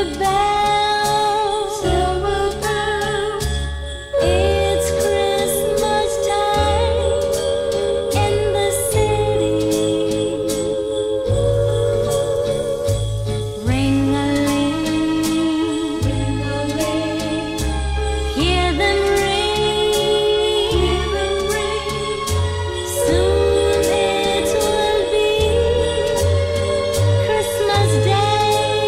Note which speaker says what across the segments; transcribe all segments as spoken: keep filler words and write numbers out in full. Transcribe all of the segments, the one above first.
Speaker 1: bell, silver bell. It's Christmas time in the city. Ring-a-ling, ring-a-ling. Hear them ring, hear them ring. Soon it will be Christmas Day.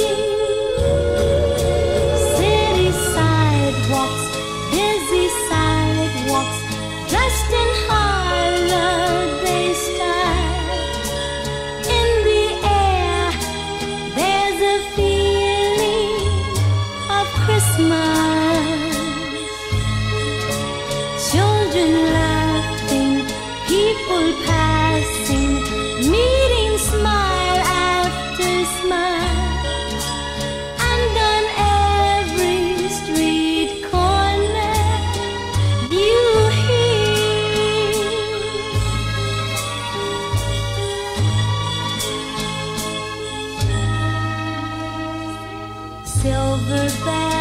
Speaker 1: City sidewalks, busy sidewalks, dressed in holiday style. In the air, there's a feeling of Christmas. Children laughing, people passing, meeting smile after smile. And on every street corner you hear silver bells.